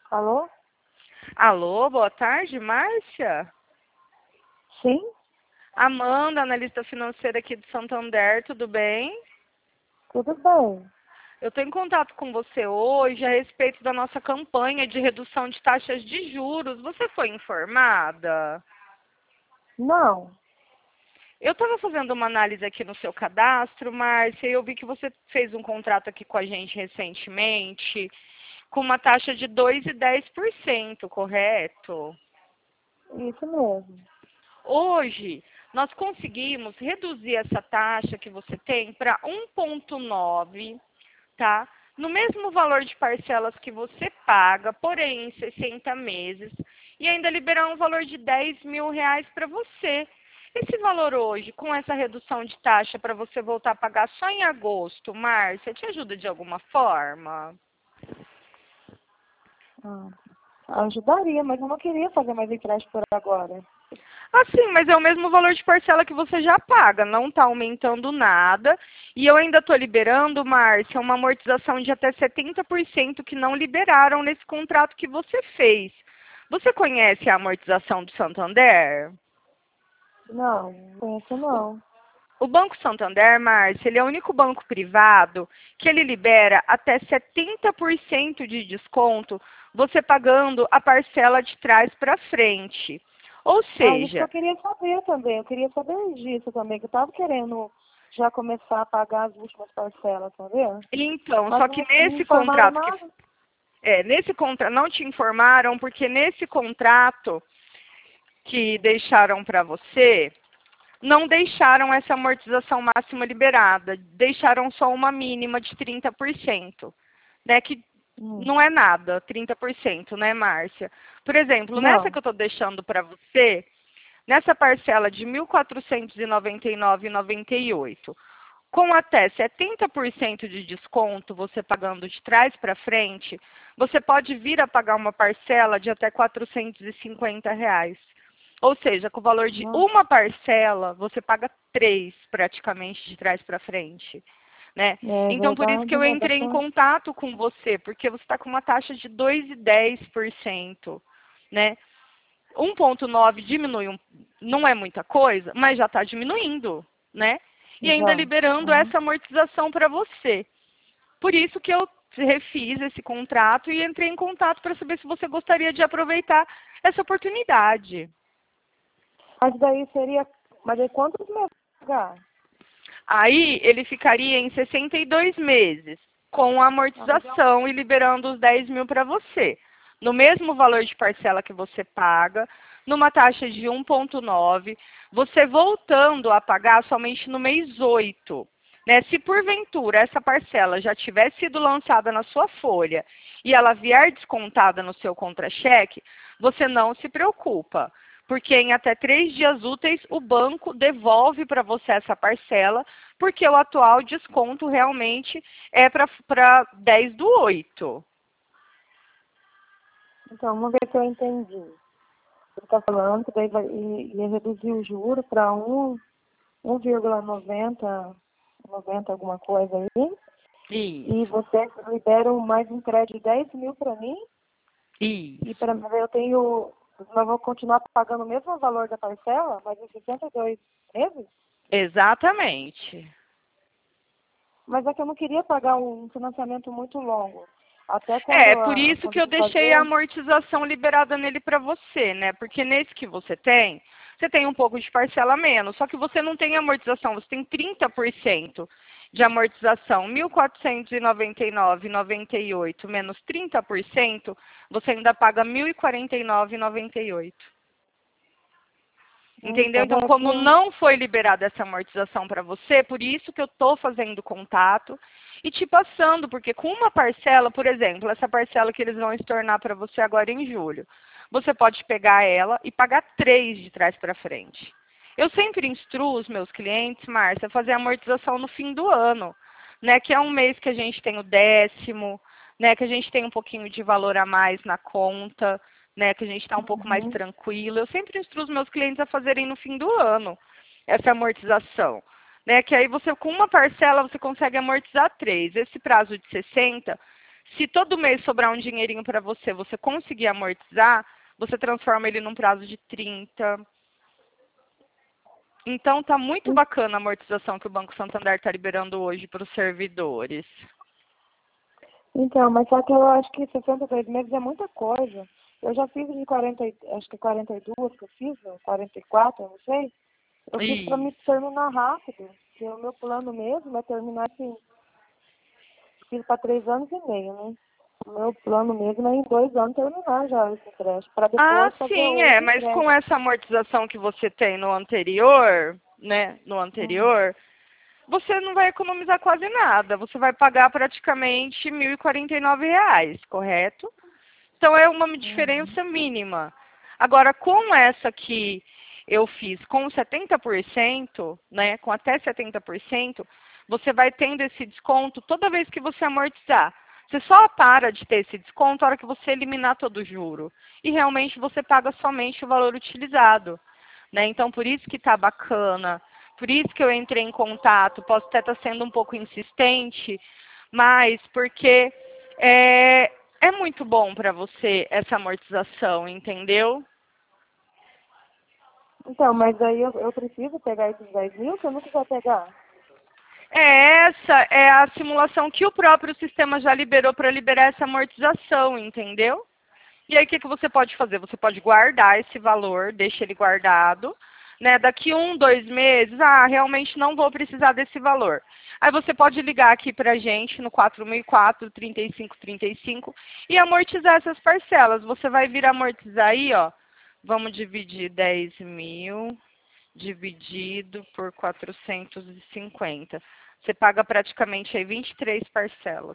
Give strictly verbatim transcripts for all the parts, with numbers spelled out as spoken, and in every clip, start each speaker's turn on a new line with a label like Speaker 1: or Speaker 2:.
Speaker 1: Alô?
Speaker 2: Alô, boa tarde, Márcia?
Speaker 1: Sim?
Speaker 2: Amanda, analista financeira aqui do Santander, tudo bem?
Speaker 1: Tudo bem.
Speaker 2: Eu estou em contato com você hoje a respeito da nossa campanha de redução de taxas de juros. Você foi informada?
Speaker 1: Não.
Speaker 2: Eu estava fazendo uma análise aqui no seu cadastro, Márcia, e eu vi que você fez um contrato aqui com a gente recentemente com uma taxa de dois vírgula dez por cento, correto?
Speaker 1: Isso mesmo.
Speaker 2: Hoje, nós conseguimos reduzir essa taxa que você tem para um vírgula nove, tá? No mesmo valor de parcelas que você paga, porém em sessenta meses, e ainda liberar um valor de dez mil reais para você. Esse valor hoje, com essa redução de taxa para você voltar a pagar só em agosto, Márcia, te ajuda de alguma forma?
Speaker 1: Ah, ajudaria, mas eu não queria fazer mais empréstimo por agora.
Speaker 2: Ah, sim, mas é o mesmo valor de parcela que você já paga, não está aumentando nada. E eu ainda estou liberando, Márcia, uma amortização de até setenta por cento que não liberaram nesse contrato que você fez. Você conhece a amortização do Santander?
Speaker 1: Não, não conheço
Speaker 2: O,
Speaker 1: não.
Speaker 2: o Banco Santander, Márcia, ele é o único banco privado que ele libera até setenta por cento de desconto você pagando a parcela de trás para frente. Ou
Speaker 1: Ah, isso que eu
Speaker 2: seja,
Speaker 1: queria saber também. Eu queria saber disso também, que eu estava querendo já começar a pagar as últimas parcelas, tá vendo?
Speaker 2: então,
Speaker 1: Mas
Speaker 2: só que
Speaker 1: não, não me
Speaker 2: nesse
Speaker 1: informaram
Speaker 2: contrato que
Speaker 1: nada.
Speaker 2: é, nesse contrato não te informaram porque nesse contrato que deixaram para você, não deixaram essa amortização máxima liberada, deixaram só uma mínima de trinta por cento, né, que
Speaker 1: Hum.
Speaker 2: não é nada, trinta por cento, né, Márcia? Por exemplo, nessa que
Speaker 1: Não.
Speaker 2: eu estou deixando para você, nessa parcela de mil quatrocentos e noventa e nove reais e noventa e oito centavos, com até setenta por cento de desconto, você pagando de trás para frente, você pode vir a pagar uma parcela de até quatrocentos e cinquenta reais. Ou seja, com o valor de
Speaker 1: Não.
Speaker 2: uma parcela, você paga três praticamente de trás para frente. Né?
Speaker 1: É
Speaker 2: Então, por isso que
Speaker 1: verdade,
Speaker 2: eu
Speaker 1: é
Speaker 2: entrei em
Speaker 1: bastante.
Speaker 2: contato com você, porque você está com uma taxa de dois vírgula dez por cento. Né? um vírgula nove diminui, um, não é muita coisa, mas já está diminuindo, né? E ainda
Speaker 1: Já.
Speaker 2: liberando
Speaker 1: Uhum.
Speaker 2: essa amortização para você. Por isso que eu refiz esse contrato e entrei em contato para saber se você gostaria de aproveitar essa oportunidade.
Speaker 1: Mas daí seria. Mas daí quantos meses pagar?
Speaker 2: Aí ele ficaria em sessenta e dois meses, com a
Speaker 1: Ah, mas é
Speaker 2: amortização e liberando os dez mil para você. No mesmo valor de parcela que você paga, numa taxa de um vírgula nove, você voltando a pagar somente no mês oito. Né? Se porventura essa parcela já tiver sido lançada na sua folha e ela vier descontada no seu contra-cheque, você não se preocupa, porque em até três dias úteis o banco devolve para você essa parcela, porque o atual desconto realmente é para dez do oito.
Speaker 1: Então, vamos ver se eu entendi. Você está falando que daí vai, i- ia reduzir o juro para um, um vírgula noventa, noventa alguma coisa aí, e
Speaker 2: Isso,
Speaker 1: vocês liberam mais um crédito de dez mil para mim, e para
Speaker 2: isso.
Speaker 1: eu tenho, nós vou continuar pagando o mesmo valor da parcela, mas em sessenta e dois meses?
Speaker 2: Exatamente.
Speaker 1: Mas é que eu não queria pagar um financiamento muito longo. Até quando,
Speaker 2: É, por
Speaker 1: a-
Speaker 2: isso
Speaker 1: quando
Speaker 2: que
Speaker 1: eu
Speaker 2: eu
Speaker 1: vou
Speaker 2: deixei a
Speaker 1: fazer,
Speaker 2: amortização liberada nele para você, né? Porque nesse que você tem, você tem um pouco de parcela a menos, só que você não tem amortização, você tem trinta por cento de amortização. mil quatrocentos e noventa e nove reais e noventa e oito centavos menos trinta por cento, você ainda paga mil e quarenta e nove reais e noventa e oito centavos. Entendeu?
Speaker 1: então,
Speaker 2: Então,
Speaker 1: é porque
Speaker 2: como
Speaker 1: eu,
Speaker 2: não foi liberada essa amortização para você, por isso que eu estou fazendo contato e te passando, porque com uma parcela, por exemplo, essa parcela que eles vão estornar para você agora em julho, você pode pegar ela e pagar três de trás para frente. Eu sempre instruo os meus clientes, Márcia, a fazer a amortização no fim do ano, né? Que é um mês que a gente tem o décimo, né? Que a gente tem um pouquinho de valor a mais na conta, né, que a gente está um pouco mais
Speaker 1: uhum.
Speaker 2: tranquilo. Eu sempre instruo os meus clientes a fazerem no fim do ano essa amortização. Né, que aí você, com uma parcela, você consegue amortizar três. Esse prazo de sessenta, Se todo mês sobrar um dinheirinho para você, você conseguir amortizar, você transforma ele num prazo de trinta. Então, tá muito bacana a amortização que o Banco Santander está liberando hoje para os servidores.
Speaker 1: Então, mas só que eu acho que sessenta e dois meses é muita coisa. Eu já fiz de quarenta, acho que quarenta e duas que eu fiz, ou quarenta e quatro, eu não sei. Eu fiz para me terminar rápido, porque o meu plano mesmo é terminar assim. Fiz para três anos e meio, né? O meu plano mesmo é em dois anos terminar já esse empréstimo, para depois
Speaker 2: Ah,
Speaker 1: fazer
Speaker 2: sim,
Speaker 1: outro
Speaker 2: é, mas
Speaker 1: empréstimo.
Speaker 2: com essa amortização que você tem no anterior, né, no anterior, hum. você não vai economizar quase nada. Você vai pagar praticamente mil e quarenta e nove reais, correto? Então é uma diferença uhum. mínima. Agora, com essa que eu fiz com setenta por cento, né, com até setenta por cento, você vai tendo esse desconto toda vez que você amortizar. Você só para de ter esse desconto na hora que você eliminar todo o juro. E realmente você paga somente o valor utilizado. Né? Então, por isso que está bacana. Por isso que eu entrei em contato. Posso até estar sendo um pouco insistente, mas porque é, é muito bom para você essa amortização, entendeu?
Speaker 1: Então, mas aí eu, eu preciso pegar esses dez mil que eu nunca vou pegar.
Speaker 2: É, essa é a simulação que o próprio sistema já liberou para liberar essa amortização, entendeu? E aí o que, que você pode fazer? Você pode guardar esse valor, deixa ele guardado, né? Daqui um, dois meses, ah, realmente não vou precisar desse valor. Aí você pode ligar aqui para a gente no quatro mil e quatro, trinta e cinco trinta e cinco e amortizar essas parcelas. Você vai vir amortizar aí, ó. Vamos dividir dez mil dividido por quatrocentos e cinquenta. Você paga praticamente aí vinte e três parcelas.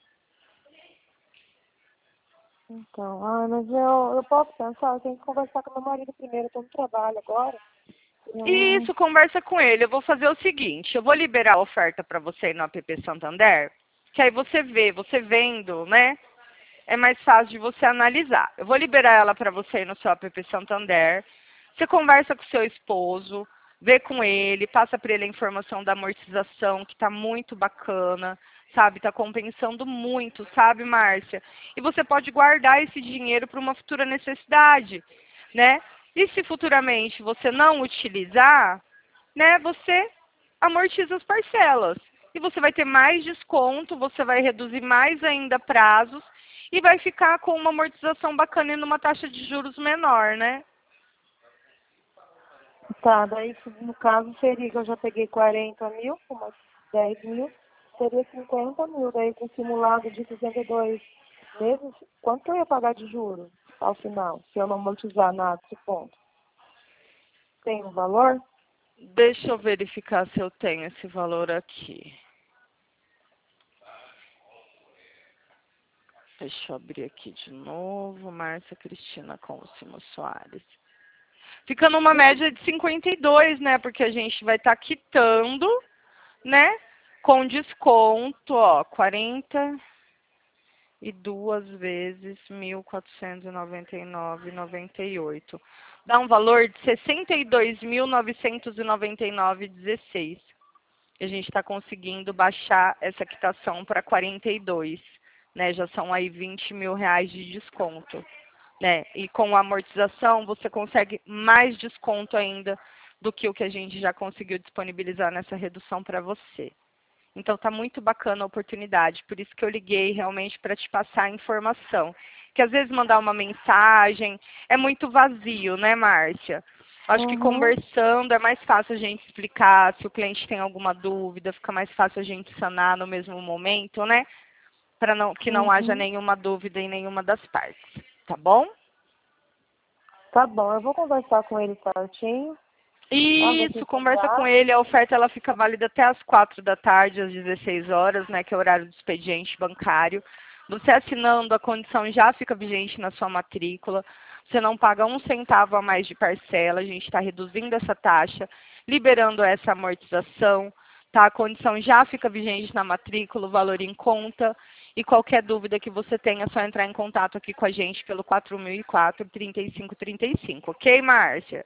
Speaker 1: Então, ah, mas eu, eu posso pensar, eu tenho que conversar com meu marido primeiro, eu estou no trabalho agora. Eu...
Speaker 2: Isso, conversa com ele. Eu vou fazer o seguinte, eu vou liberar a oferta para você no app Santander, que aí você vê, você vendo, né? É mais fácil de você analisar. Eu vou liberar ela para você no seu app Santander. Você conversa com seu esposo, vê com ele, passa para ele a informação da amortização, que está muito bacana, sabe? Está compensando muito, sabe, Márcia? E você pode guardar esse dinheiro para uma futura necessidade, né? E se futuramente você não utilizar, né, você amortiza as parcelas. E você vai ter mais desconto, você vai reduzir mais ainda prazos e vai ficar com uma amortização bacana e numa taxa de juros menor, né?
Speaker 1: Tá, daí no caso seria que eu já peguei quarenta mil, com mais dez mil, seria cinquenta mil, daí com simulado de sessenta e dois meses, quanto que eu ia pagar de juros ao final, se eu não amortizar nada desse ponto? Tem um valor?
Speaker 2: Deixa eu verificar se eu tenho esse valor aqui. Deixa eu abrir aqui de novo. Márcia Cristina Consimo Soares. Fica numa média de cinquenta e dois, né? Porque a gente vai estar tá quitando, né? Com desconto, ó, quarenta e duas vezes mil quatrocentos e noventa e nove reais e noventa e oito centavos. Dá um valor de sessenta e dois mil novecentos e noventa e nove reais e dezesseis centavos. A gente está conseguindo baixar essa quitação para quarenta e dois, né? Já são aí vinte mil reais de desconto, né? E com a amortização você consegue mais desconto ainda do que o que a gente já conseguiu disponibilizar nessa redução para você. Então tá muito bacana a oportunidade, por isso que eu liguei realmente para te passar a informação. Que às vezes mandar uma mensagem é muito vazio, né, Márcia? Acho uhum. que conversando é mais fácil a gente explicar, se o cliente tem alguma dúvida, fica mais fácil a gente sanar no mesmo momento, né? Para não, que não uhum. haja nenhuma dúvida em nenhuma das partes, tá bom?
Speaker 1: Tá bom, eu vou conversar com ele certinho.
Speaker 2: Isso, conversa com ele, a oferta ela fica válida até as quatro da tarde, às dezesseis horas, né, que é o horário do expediente bancário. Você assinando, a condição já fica vigente na sua matrícula, você não paga um centavo a mais de parcela, a gente está reduzindo essa taxa, liberando essa amortização, tá? A condição já fica vigente na matrícula, o valor em conta, e qualquer dúvida que você tenha é só entrar em contato aqui com a gente pelo quatro mil e quatro, trinta e cinco trinta e cinco, ok, Márcia?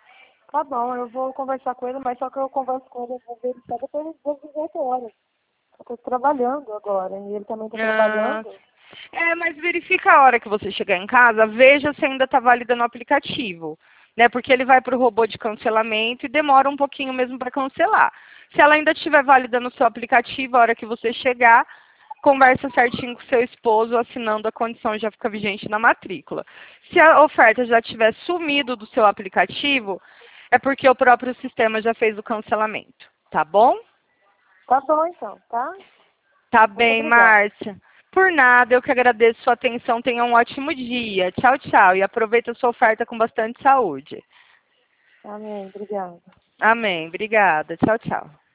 Speaker 1: Tá bom, eu vou conversar com ele, mas só que eu converso com ele, eu vou ver só depois das dezoito horas. Eu tô trabalhando agora e ele também tá
Speaker 2: Ah,
Speaker 1: trabalhando.
Speaker 2: é, mas verifica a hora que você chegar em casa, veja se ainda está válida no aplicativo, né? Porque ele vai para o robô de cancelamento e demora um pouquinho mesmo para cancelar. Se ela ainda estiver válida no seu aplicativo, a hora que você chegar, conversa certinho com seu esposo, assinando a condição já fica vigente na matrícula. Se a oferta já tiver sumido do seu aplicativo, é porque o próprio sistema já fez o cancelamento, tá bom?
Speaker 1: Tá bom, então, tá?
Speaker 2: Tá
Speaker 1: Muito
Speaker 2: bem,
Speaker 1: obrigada.
Speaker 2: Márcia. Por nada, eu que agradeço sua atenção. Tenha um ótimo dia. Tchau, tchau. E aproveita a sua oferta com bastante saúde.
Speaker 1: Amém. Obrigada.
Speaker 2: Amém. Obrigada. Tchau, tchau.